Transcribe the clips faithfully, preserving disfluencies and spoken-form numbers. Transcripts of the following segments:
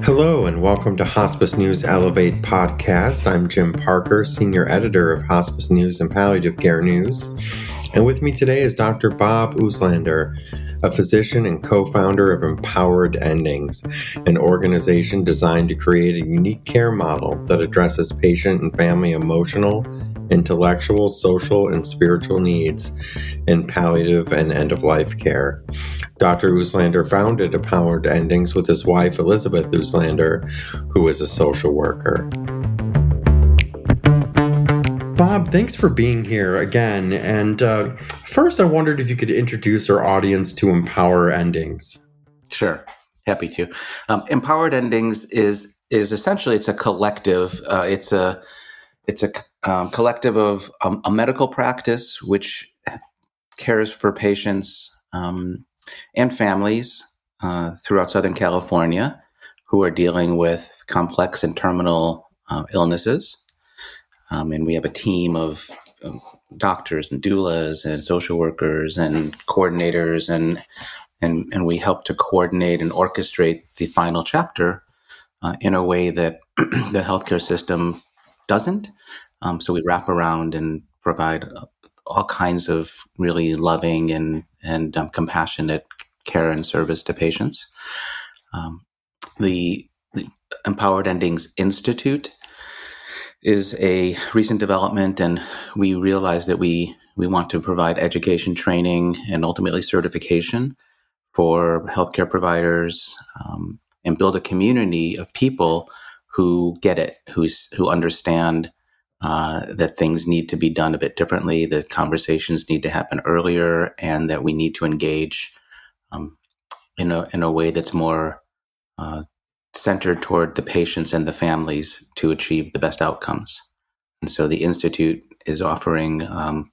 Hello and welcome to Hospice News Elevate podcast. I'm Jim Parker, Senior Editor of Hospice News and Palliative Care News. And with me today is Doctor Bob Uslander, a physician and co-founder of Empowered Endings, an organization designed to create a unique care model that addresses patient and family emotional, intellectual, social, and spiritual needs in palliative and end-of-life care. Doctor Uslander founded Empowered Endings with his wife, Elizabeth Uslander, who is a social worker. Bob, thanks for being here again. And uh, first, I wondered if you could introduce our audience to Empower Endings. Sure, happy to. Um, Empowered Endings is is essentially it's a collective. Uh, it's a it's a um, collective of um, a medical practice which cares for patients um, and families uh, throughout Southern California who are dealing with complex and terminal uh, illnesses. Um, and we have a team of um, doctors and doulas and social workers and coordinators, and and and we help to coordinate and orchestrate the final chapter uh, in a way that the healthcare system doesn't. Um, so we wrap around and provide all kinds of really loving and and um, compassionate care and service to patients. Um, the, the Empowered Endings Institute is a recent development, and we realize that we we want to provide education, training, and ultimately certification for healthcare providers, um, and build a community of people who get it, who's who understand uh, that things need to be done a bit differently, that conversations need to happen earlier, and that we need to engage um, in a in a way that's more uh, centered toward the patients and the families to achieve the best outcomes. And so the Institute is offering um,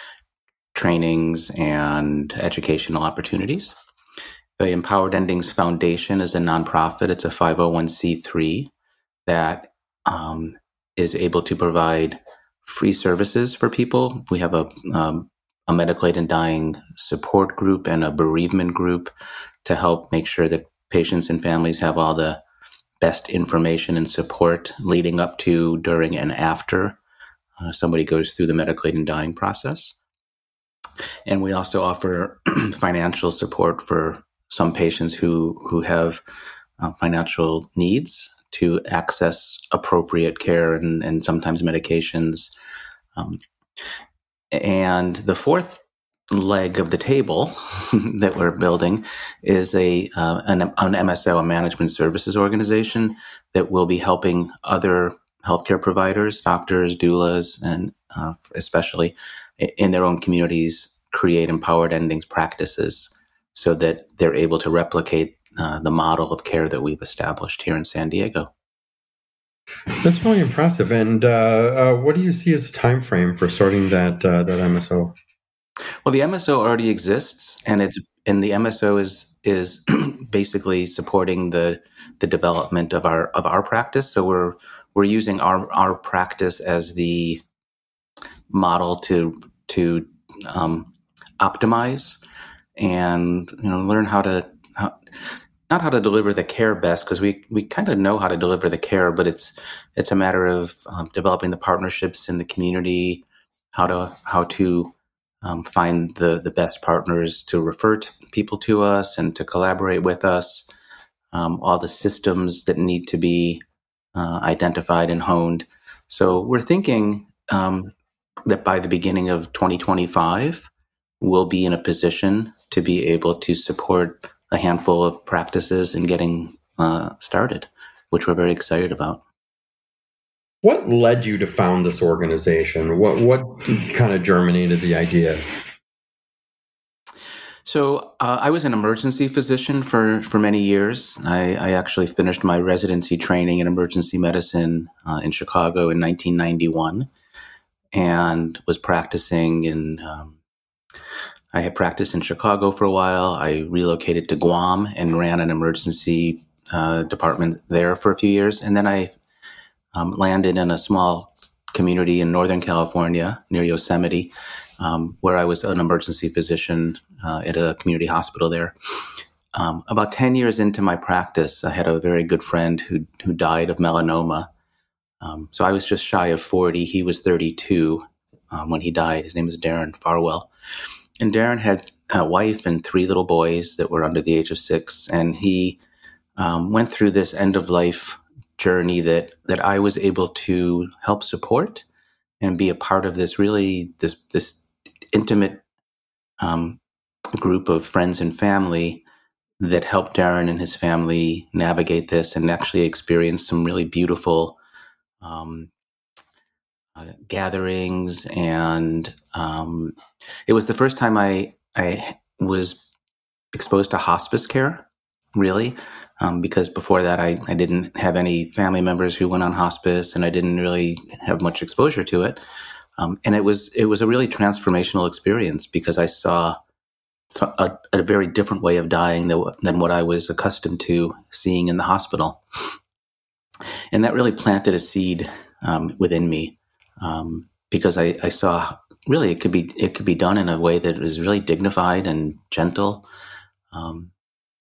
trainings and educational opportunities. The Empowered Endings Foundation is a nonprofit. It's a five oh one c three that um, is able to provide free services for people. We have a, um, a medical aid and dying support group and a bereavement group to help make sure that patients and families have all the best information and support leading up to, during, and after uh, somebody goes through the medical aid and dying process. And we also offer financial support for some patients who, who have uh, financial needs to access appropriate care and, and sometimes medications. Um, and the fourth leg of the table that we're building is a uh, an, an M S O, a management services organization that will be helping other healthcare providers, doctors, doulas, and uh, especially in their own communities, create empowered endings practices so that they're able to replicate uh, the model of care that we've established here in San Diego. That's really impressive. And uh, uh, what do you see as the time frame for starting that uh, that M S O? Well, the M S O already exists, and it's and the M S O is is basically supporting the the development of our of our practice. So we're we're using our our practice as the model to to um, optimize and you know learn how to how, not how to deliver the care best, because we we kind of know how to deliver the care, but it's it's a matter of um, developing the partnerships in the community, how to how to Um, find the, the best partners to refer to people to us and to collaborate with us, um, all the systems that need to be uh, identified and honed. So we're thinking um, that by the beginning of twenty twenty-five, we'll be in a position to be able to support a handful of practices in getting uh, started, which we're very excited about. What led you to found this organization? What what kind of germinated the idea? So uh, I was an emergency physician for, for many years. I, I actually finished my residency training in emergency medicine uh, in Chicago in nineteen ninety-one and was practicing in, um, I had practiced in Chicago for a while. I relocated to Guam and ran an emergency uh, department there for a few years. And then I um, landed in a small community in Northern California near Yosemite, um, where I was an emergency physician uh, at a community hospital there. Um, about ten years into my practice, I had a very good friend who who died of melanoma. Um, so I was just shy of forty. He was thirty-two um, when he died. His name is Darren Farwell. And Darren had a wife and three little boys that were under the age of six. And he um, went through this end-of-life journey that that I was able to help support and be a part of this really, this, this intimate um, group of friends and family that helped Darren and his family navigate this and actually experience some really beautiful um, uh, gatherings. And um, it was the first time I I was exposed to hospice care, really, um, because before that I, I didn't have any family members who went on hospice, and I didn't really have much exposure to it. Um, and it was it was a really transformational experience because I saw A, a very different way of dying than, than what I was accustomed to seeing in the hospital. And that really planted a seed um, within me um, because I, I saw really it could be it could be done in a way that was really dignified and gentle. Um,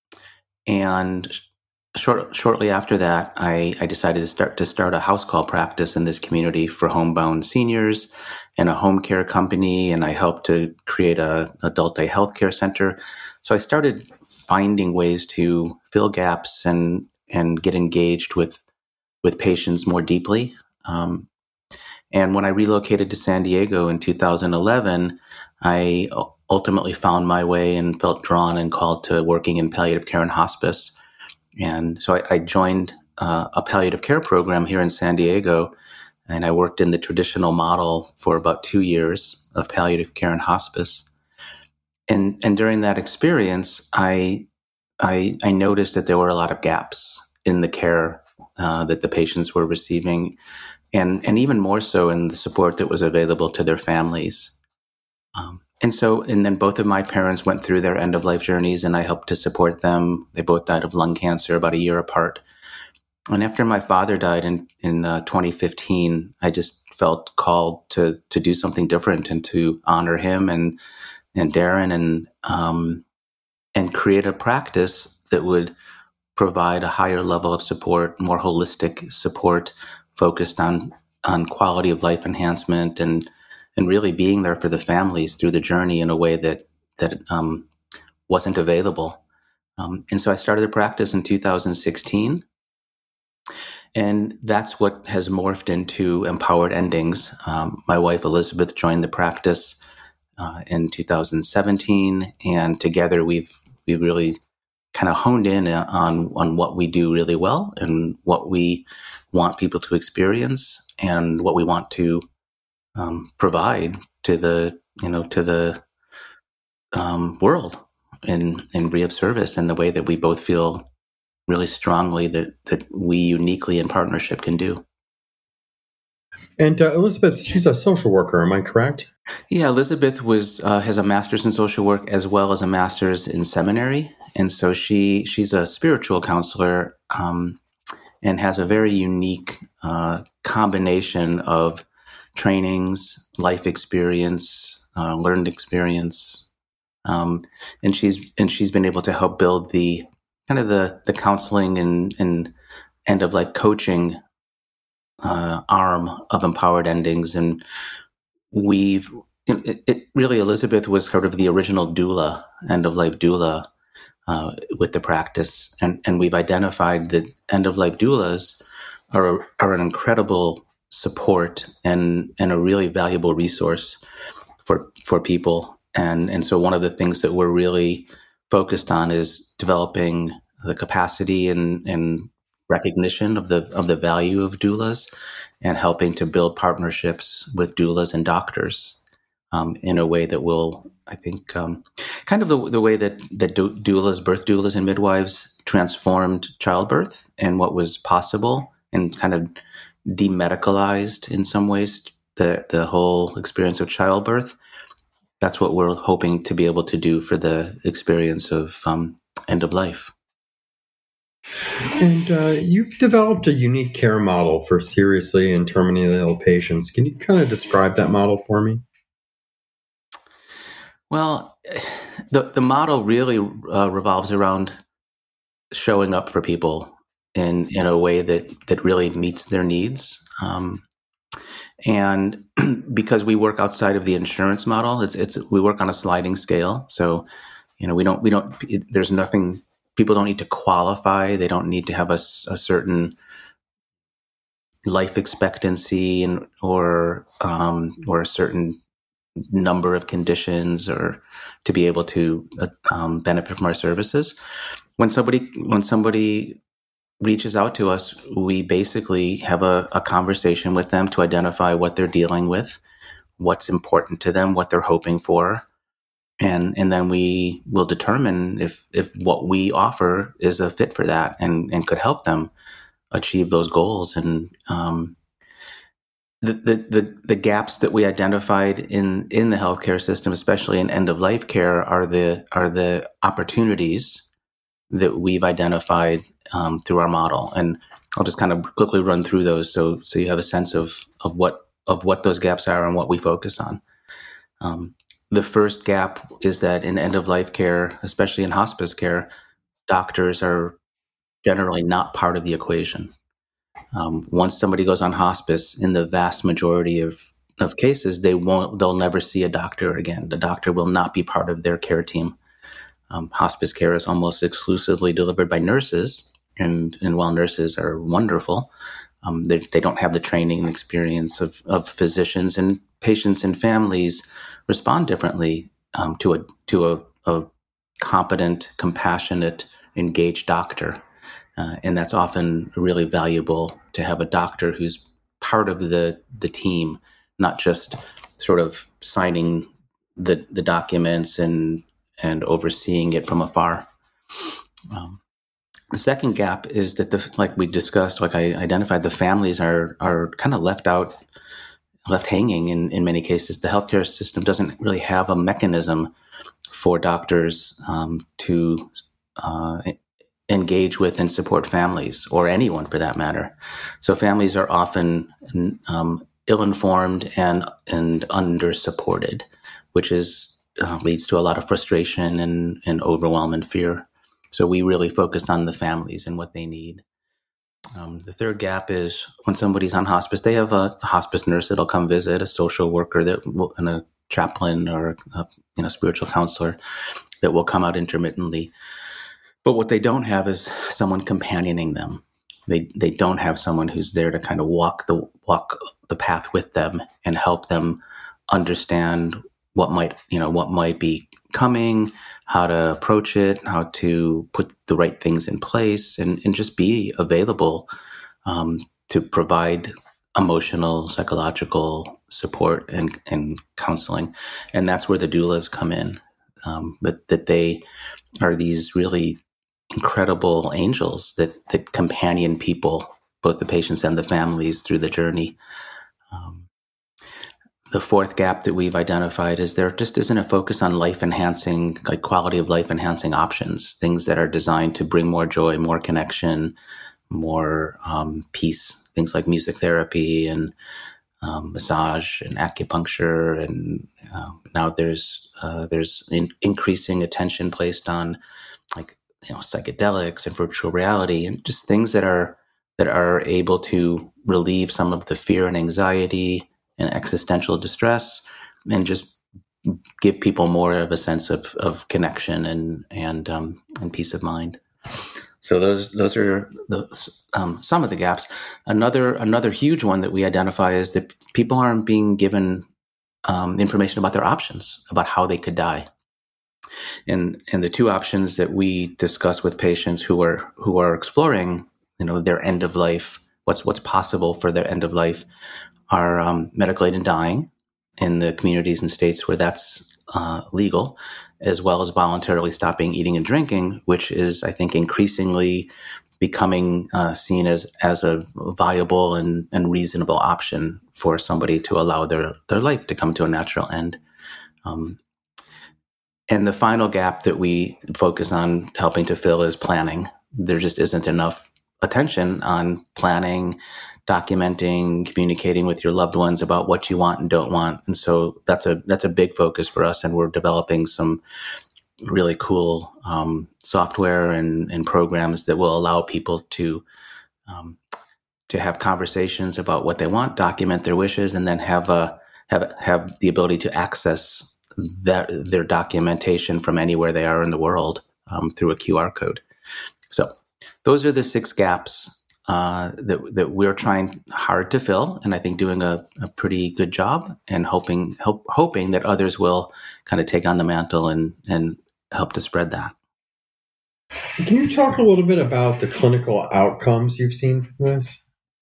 and short, shortly after that, I, I decided to start to start a house call practice in this community for homebound seniors and a home care company, and I helped to create a adult day healthcare center. So I started finding ways to fill gaps and and get engaged with with patients more deeply. Um, and when I relocated to San Diego in two thousand eleven, I ultimately found my way and felt drawn and called to working in palliative care and hospice. And so I, I joined uh, a palliative care program here in San Diego, and I worked in the traditional model for about two years of palliative care and hospice. And and during that experience, I I, I noticed that there were a lot of gaps in the care uh, that the patients were receiving, and and even more so in the support that was available to their families. Um, and so, and then both of my parents went through their end of life journeys, and I helped to support them. They both died of lung cancer about a year apart. And after my father died in in uh, twenty fifteen, I just felt called to to do something different and to honor him and and Darren and um, and create a practice that would provide a higher level of support, more holistic support, focused on on quality of life enhancement and and really being there for the families through the journey in a way that that um, wasn't available. Um, and so I started the practice in two thousand sixteen. And that's what has morphed into Empowered Endings. Um, my wife, Elizabeth, joined the practice uh, in two thousand seventeen. And together we've we really kind of honed in on, on what we do really well and what we want people to experience and what we want to um, provide to the, you know, to the um, world in, in Re of Service in the way that we both feel really strongly that, that we uniquely in partnership can do. And uh, Elizabeth, she's a social worker, am I correct? Yeah, Elizabeth was uh, has a master's in social work as well as a master's in seminary, and so she she's a spiritual counselor um, and has a very unique uh, combination of trainings, life experience, uh, learned experience, um, and she's and she's been able to help build the kind of the the counseling and and end of life coaching uh, arm of Empowered Endings. And we've it, it really Elizabeth was sort of the original doula, end of life doula uh, with the practice, and and we've identified that end of life doulas are are an incredible support and and a really valuable resource for for people. And and so one of the things that we're really focused on is developing the capacity and, and recognition of the of the value of doulas and helping to build partnerships with doulas and doctors um, in a way that will, I think, um, kind of the, the way that, that doulas, birth doulas and midwives transformed childbirth and what was possible and kind of demedicalized in some ways the, the whole experience of childbirth. That's what we're hoping to be able to do for the experience of um, end of life. And uh, you've developed a unique care model for seriously and terminally ill patients. Can you kind of describe that model for me? Well, the the model really uh, revolves around showing up for people in in a way that that really meets their needs. Um, and because we work outside of the insurance model, it's it's we work on a sliding scale. So, you know, we don't we don't. It, there's nothing. People don't need to qualify. They don't need to have a, a certain life expectancy and or um, or a certain number of conditions or to be able to uh, um, benefit from our services. When somebody when somebody reaches out to us, we basically have a, a conversation with them to identify what they're dealing with, what's important to them, what they're hoping for. And and then we will determine if, if what we offer is a fit for that and, and could help them achieve those goals. And um, the, the, the, the gaps that we identified in, in the healthcare system, especially in end-of-life care, are the are the opportunities that we've identified um, through our model. And I'll just kind of quickly run through those so so you have a sense of of what of what those gaps are and what we focus on. Um, the first gap is that in end-of-life care, especially in hospice care, doctors are generally not part of the equation. Um, once somebody goes on hospice, in the vast majority of, of cases, they won't they'll never see a doctor again. The doctor will not be part of their care team. Um, hospice care is almost exclusively delivered by nurses, and, and while nurses are wonderful, um, they, they don't have the training and experience of, of physicians, and patients and families respond differently um, to a to a, a competent, compassionate, engaged doctor, uh, and that's often really valuable to have a doctor who's part of the the team, not just sort of signing the the documents and and overseeing it from afar. Um, the second gap is that, the like we discussed, like I identified, the families are are kind of left out, left hanging in, in many cases. The healthcare system doesn't really have a mechanism for doctors um, to uh, engage with and support families, or anyone for that matter. So families are often um, ill-informed and, and under-supported, which is Uh, leads to a lot of frustration and, and overwhelm and fear. So we really focused on the families and what they need. Um, the third gap is when somebody's on hospice, they have a hospice nurse that'll come visit, a social worker that will, and a chaplain or a, you know, spiritual counselor that will come out intermittently. But what they don't have is someone companioning them. They they don't have someone who's there to kind of walk the walk the path with them and help them understand what might, you know, what might be coming, how to approach it, how to put the right things in place, and, and just be available um, to provide emotional, psychological support and, and counseling. And that's where the doulas come in, um, but that they are these really incredible angels that, that companion people, both the patients and the families, through the journey. Um, The fourth gap that we've identified is there just isn't a focus on life-enhancing, like quality of life-enhancing options, things that are designed to bring more joy, more connection, more um, peace, things like music therapy and um, massage and acupuncture. And uh, now there's uh, there's in- increasing attention placed on like, you know, psychedelics and virtual reality, and just things that are that are able to relieve some of the fear and anxiety and existential distress, and just give people more of a sense of, of connection and and um, and peace of mind. So those those are the, um, some of the gaps. Another another huge one that we identify is that people aren't being given um, information about their options, about how they could die. And and the two options that we discuss with patients who are who are exploring, you know, their end of life, what's what's possible for their end of life, are um, medical aid in dying in the communities and states where that's uh, legal, as well as voluntarily stopping eating and drinking, which is, I think, increasingly becoming uh, seen as as a viable and, and reasonable option for somebody to allow their, their life to come to a natural end. Um, and the final gap that we focus on helping to fill is planning. There just isn't enough attention on planning, documenting, communicating with your loved ones about what you want and don't want. And so that's a that's a big focus for us, and we're developing some really cool um, software and, and programs that will allow people to um, to have conversations about what they want, document their wishes, and then have a have have the ability to access that, their documentation from anywhere they are in the world um, through a Q R code. So those are the six gaps uh, that that we're trying hard to fill, and I think doing a, a pretty good job, and hoping hope, hoping that others will kind of take on the mantle and and help to spread that. Can you talk a little bit about the clinical outcomes you've seen from this?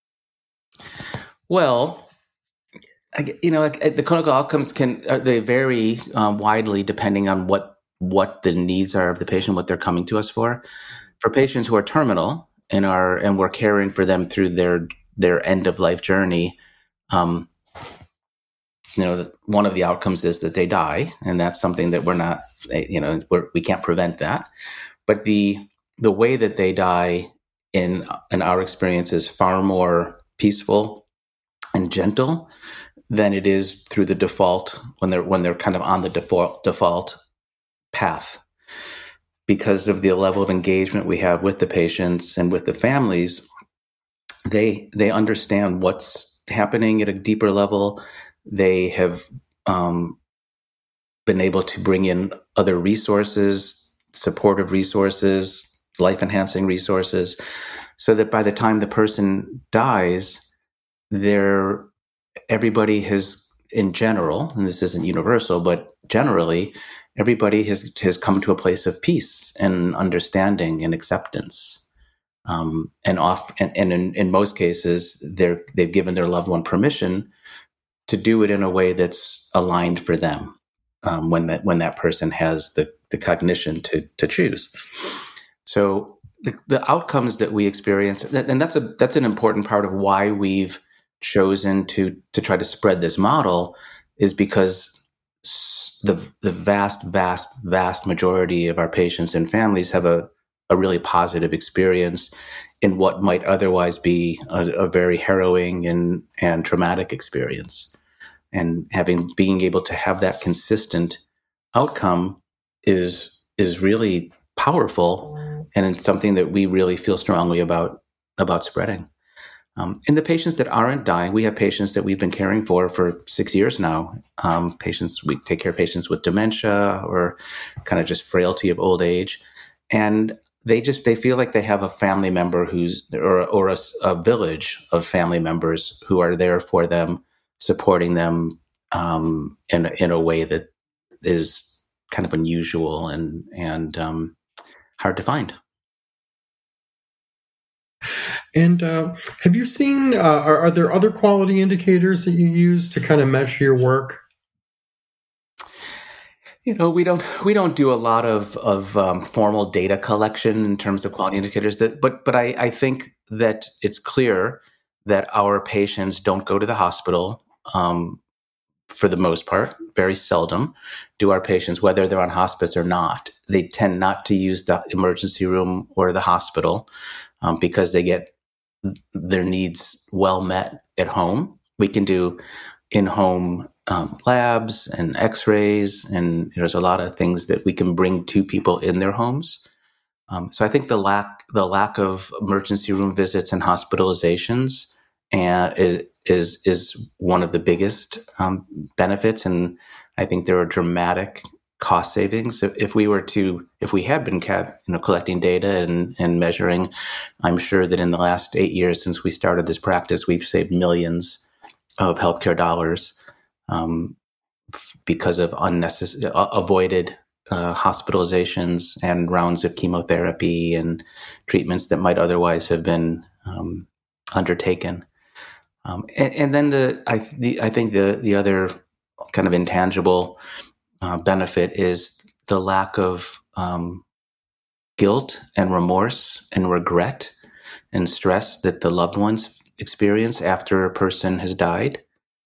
Well, you know, the clinical outcomes can they vary um, widely depending on what what the needs are of the patient, what they're coming to us for. For patients who are terminal and are and we're caring for them through their their end of life journey, um, you know, one of the outcomes is that they die, and that's something that we're not, you know, we're, we can't prevent that. But the the way that they die in in our experience is far more peaceful and gentle than it is through the default when they're when they're kind of on the default default path. Because of the level of engagement we have with the patients and with the families, they they understand what's happening at a deeper level. They have um, been able to bring in other resources, supportive resources, life-enhancing resources, so that by the time the person dies, they're everybody has, in general, and this isn't universal, but generally, everybody has, has come to a place of peace and understanding and acceptance. Um, and off, and, and in, in most cases, they're, they've given their loved one permission to do it in a way that's aligned for them um, when that when that person has the, the cognition to to choose. So the, the outcomes that we experience, and that's a that's an important part of why we've chosen to to try to spread this model, is because the the vast, vast, vast majority of our patients and families have a, a really positive experience in what might otherwise be a, a very harrowing and, and traumatic experience. And having being able to have that consistent outcome is is really powerful, and it's something that we really feel strongly about about spreading. Um, in the patients that aren't dying, we have patients that we've been caring for for six years now. Um, patients, we take care of patients with dementia or kind of just frailty of old age, and they just they feel like they have a family member who's or or a, a village of family members who are there for them, supporting them um, in in a way that is kind of unusual and and um, hard to find. And uh, have you seen, uh, are, are there other quality indicators that you use to kind of measure your work? You know, we don't we don't do a lot of of um, formal data collection in terms of quality indicators. That, but but I, I think that it's clear that our patients don't go to the hospital um, for the most part. Very seldom do our patients, whether they're on hospice or not, they tend not to use the emergency room or the hospital um, because they get their needs well met at home. We can do in-home um, labs and x-rays, and there's a lot of things that we can bring to people in their homes. Um, so I think the lack the lack of emergency room visits and hospitalizations and is is, is one of the biggest um, benefits, and I think there are dramatic cost savings. If, if we were to, if we had been kept, you know, collecting data and, and measuring, I'm sure that in the last eight years since we started this practice, we've saved millions of healthcare dollars um, f- because of unnecessary, uh, avoided uh, hospitalizations and rounds of chemotherapy and treatments that might otherwise have been um, undertaken. Um, and, and then the I, the I think the the other kind of intangible uh, benefit is the lack of um, guilt and remorse and regret and stress that the loved ones experience after a person has died.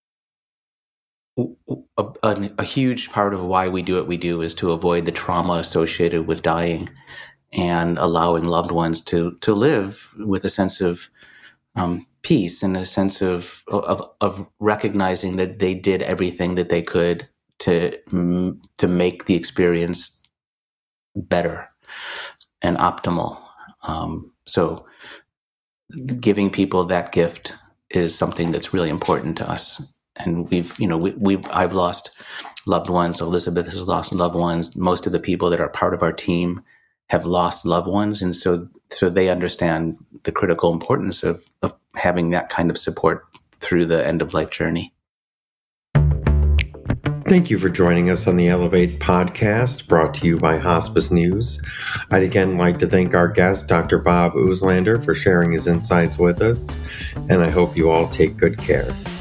A, a, a huge part of why we do what we do is to avoid the trauma associated with dying and allowing loved ones to to live with a sense of um, peace and a sense of, of of recognizing that they did everything that they could to to make the experience better and optimal. Um, so giving people that gift is something that's really important to us. And we've, you know, we, we've, I've lost loved ones. Elizabeth has lost loved ones. Most of the people that are part of our team have lost loved ones. And so, so they understand the critical importance of, of having that kind of support through the end of life journey. Thank you for joining us on the Elevate podcast, brought to you by Hospice News. I'd again like to thank our guest, Doctor Bob Auslander, for sharing his insights with us, and I hope you all take good care.